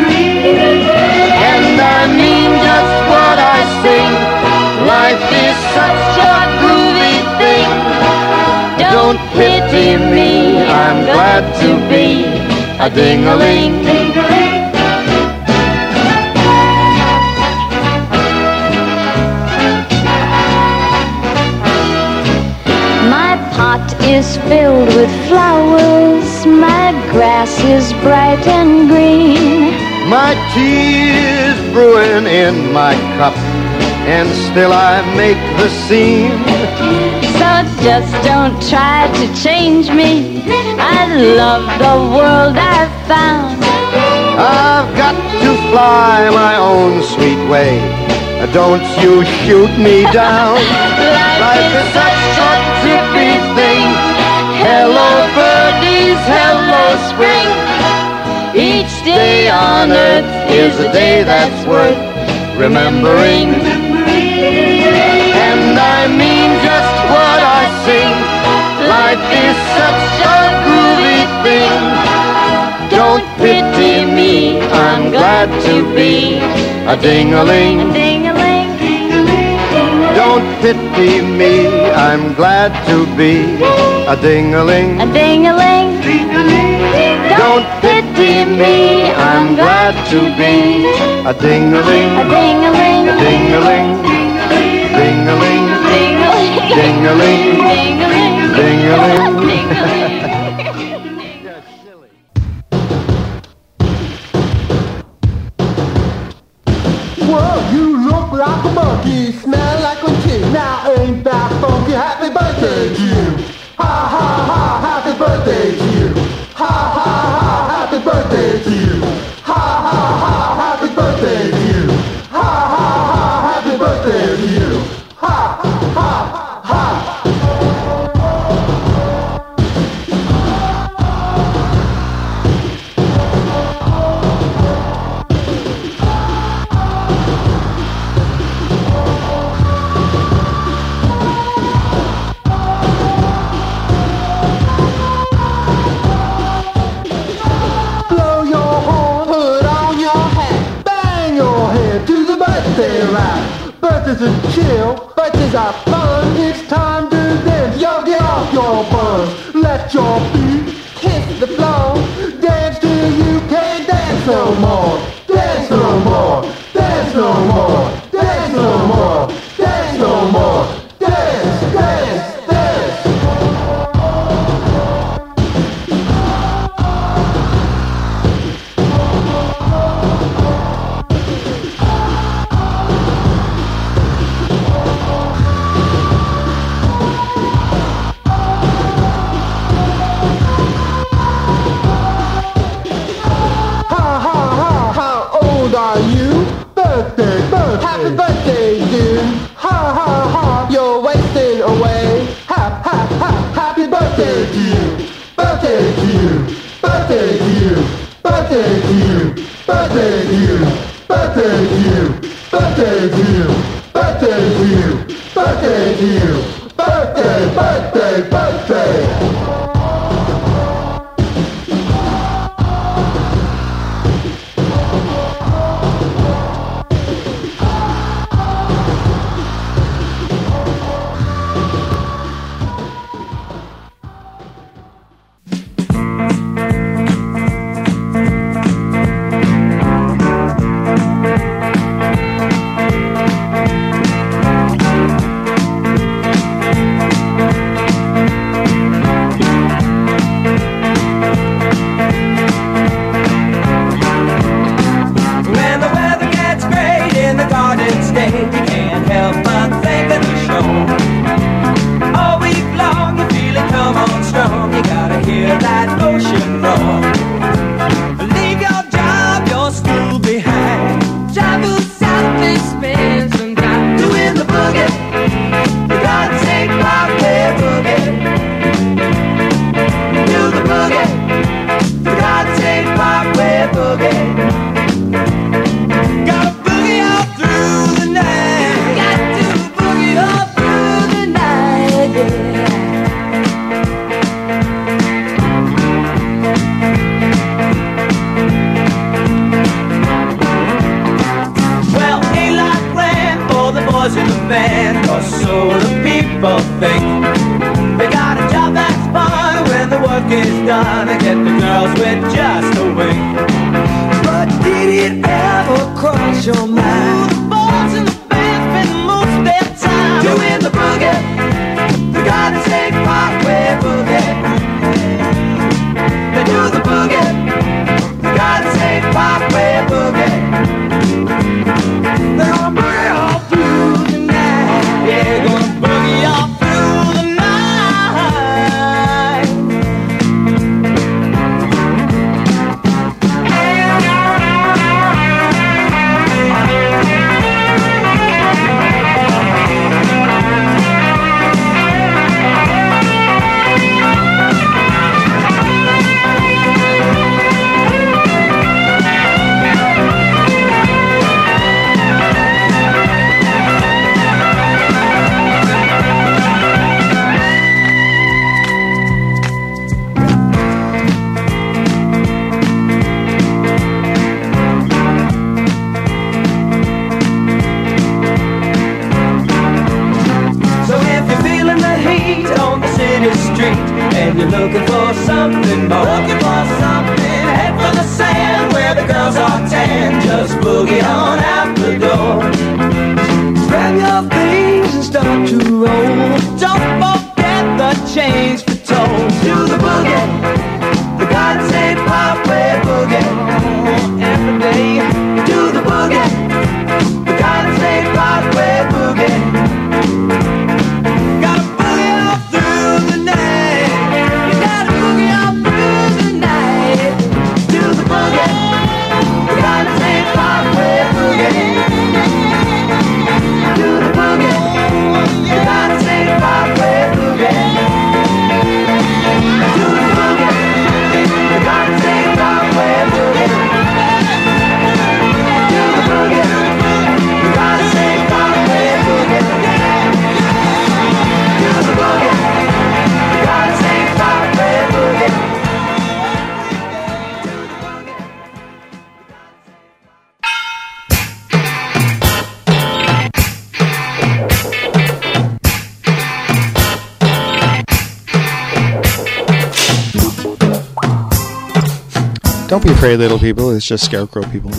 And I mean just what I sing. Life is such a groovy thing. Don't pity me, I'm glad to be a ding-a-ling. Is filled with flowers, my grass is bright and green. My tea is brewing in my cup, and still I make the scene. So just don't try to change me, I love the world I've found. I've got to fly my own sweet way, don't you shoot me down. Life is such a trippy thing. Hello birdies, hello spring. Each day on earth is a day that's worth remembering. And I mean just what I sing. Life is such a groovy thing. Don't pity me, I'm glad to be a ding-a-ling. Don't pity me, I'm glad to be a ding-a-ling. A ding-a-ling. Don't pity me, I'm glad to be a ding-a-ling. A ding-a-ling. A ding-a-ling. Ding-a-ling. Ding-a-ling. Ding-a-ling. Ding-a-ling. Whoa, you look like a monkey, smell like a chick. Now ain't that funky? Happy birthday to you. Ha ha ha, happy birthday to you. Ha ha ha, happy birthday to you. Ha ha ha, happy birthday to you. Ha ha ha, happy birthday to you. Ha ha ha. Birthdays are chill, birthdays are fun. It's time to dance. Yo, get off your buns. Let your feet kiss the floor. Dance till you can't dance no more. Dance no more. Dance no more. Dance no more. Dance no more. Dance, dance, dance. Happy birthday, dude. Ha ha ha, you're wasting away. Ha ha ha, happy birthday to you. Birthday to you. Birthday to you. Birthday to you. Birthday to you. Birthday to you. Birthday to you. Birthday to you. Birthday to you. Birthday, birthday, birthday. people think they got a job that's fun when the work is done and get the girls with just a wink. But did it ever cross your mind? The boys in the band spend most of their time doing the boogie, the Garden State Parkway boogie. They do the boogie, the Garden State Parkway boogie. They're gonna boogie all through the night. Yeah, gonna boogie all through the night. And you're looking for something more, head for the sand where the girls are tan. Just boogie on out the door. Grab your things and start to roll. Don't forget the change for toll. Do the boogie, the Garden State Parkway boogie. Every day, do the boogie, the Garden State Parkway boogie. Don't be afraid, little people. It's just Scarecrow people.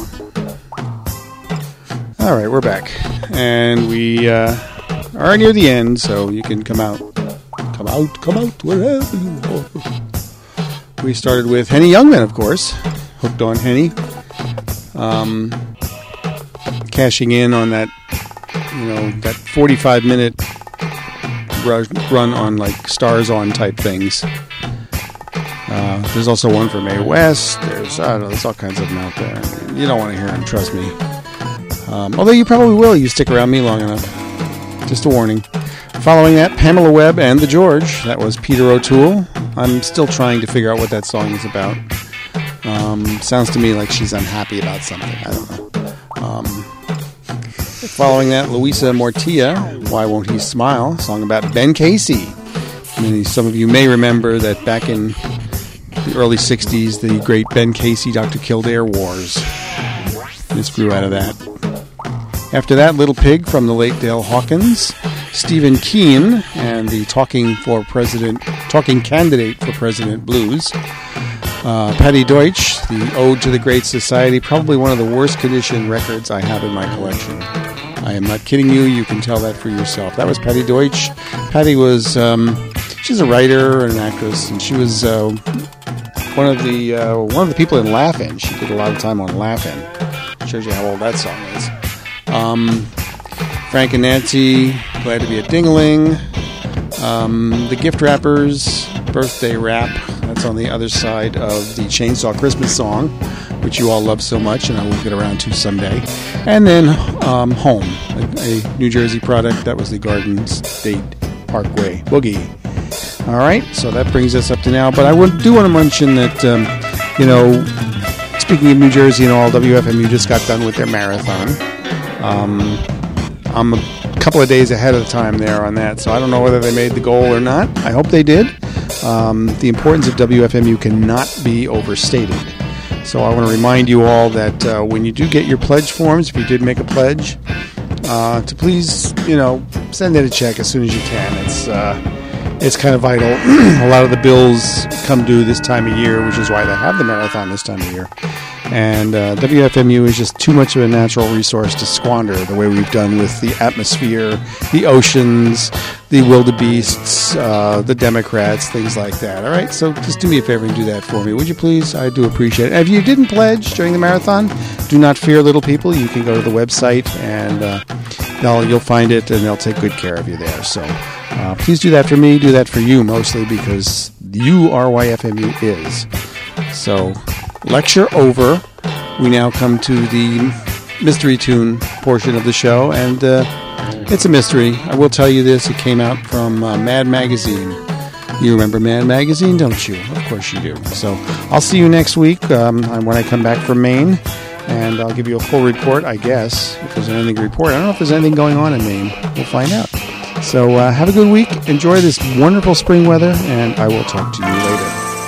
All right, we're back. And we are near the end, so you can come out. Come out, wherever you are. We started with Henny Youngman, of course. Hooked on Henny. Cashing in on that, that 45-minute run on, like, Stars On type things. There's also one for Mae West. There's all kinds of them out there. You don't want to hear them, trust me. Although you probably will. You stick around me long enough. Just a warning. Following that, Pamela Webb and The George. That was Peter O'Toole. I'm still trying to figure out what that song is about. Sounds to me like she's unhappy about something. I don't know. Following that, Luisa Mortia, Why Won't He Smile? Song about Ben Casey. Some of you may remember that back in the early 60s, the great Ben Casey, Dr. Kildare Wars. This grew out of that. After that, Little Pig from the late Dale Hawkins, Stephen Keen, and the Talking Candidate for President blues. Patty Deutsch, the Ode to the Great Society, probably one of the worst conditioned records I have in my collection. I am not kidding you. You can tell that for yourself. That was Patty Deutsch. Patty was, she's a writer and an actress, and she was one of the people in Laugh-In. She did a lot of time on Laugh-In. Shows you how old that song is. Frank and Nancy, Glad to Be a Ding-a-Ling. The Gift Wrappers, Birthday Rap. That's on the other side of the Chainsaw Christmas song, which you all love so much, and I will get around to someday. And then Home, a New Jersey product. That was the Garden State Parkway Boogie. All right, so that brings us up to now. But I do want to mention that, speaking of New Jersey and all, WFMU just got done with their marathon. I'm a couple of days ahead of the time there on that, so I don't know whether they made the goal or not. I hope they did. The importance of WFMU cannot be overstated. So I want to remind you all that when you do get your pledge forms, if you did make a pledge, to please, send in a check as soon as you can. It's kind of vital. A lot of the bills come due this time of year, which is why they have the marathon this time of year. And WFMU is just too much of a natural resource to squander the way we've done with the atmosphere, the oceans, the wildebeests, the Democrats, things like that. All right, so just do me a favor and do that for me, would you please? I do appreciate it. If you didn't pledge during the marathon, do not fear, little people. You can go to the website and you'll find it, and they'll take good care of you there. So please do that for me. Do that for you mostly, because you are why FMU is. So lecture over. We now come to the mystery tune portion of the show, and it's a mystery. I will tell you this. It came out from Mad Magazine. You remember Mad Magazine, don't you? Of course you do. So I'll see you next week when I come back from Maine, and I'll give you a full report, I guess, if there's anything to report. I don't know if there's anything going on in Maine. We'll find out. So have a good week. Enjoy this wonderful spring weather, and I will talk to you later.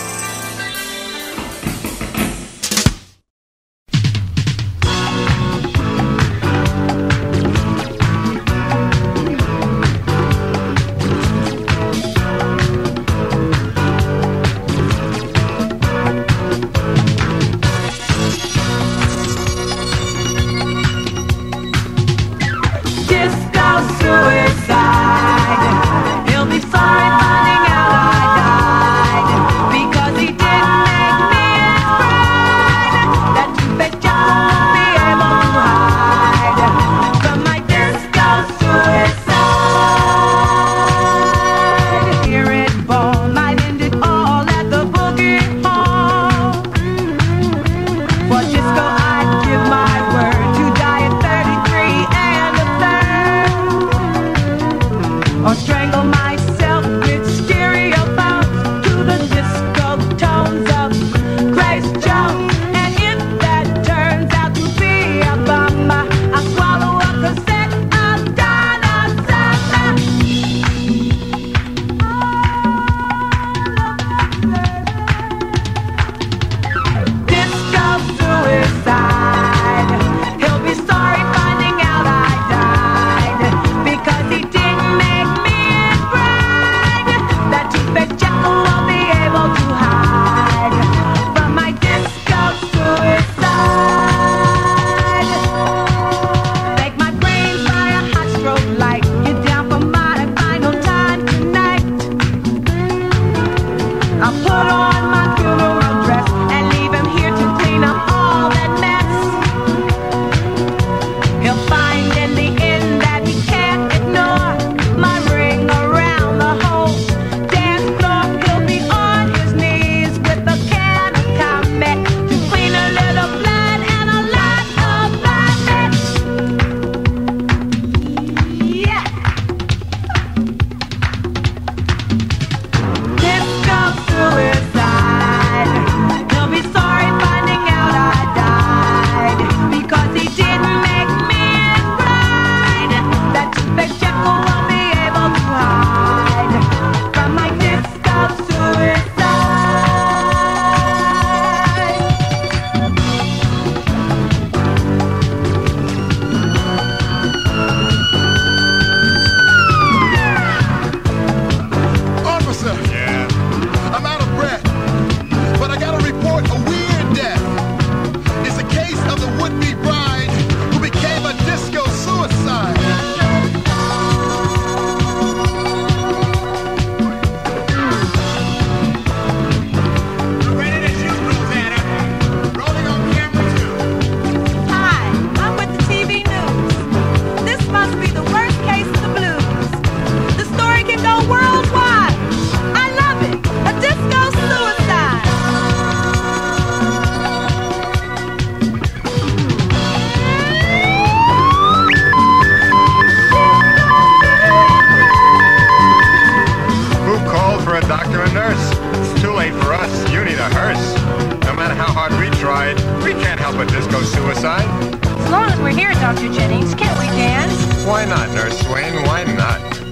help a disco suicide? As long as we're here, Dr. Jennings, can't we dance? Why not, Nurse Swain? Why not?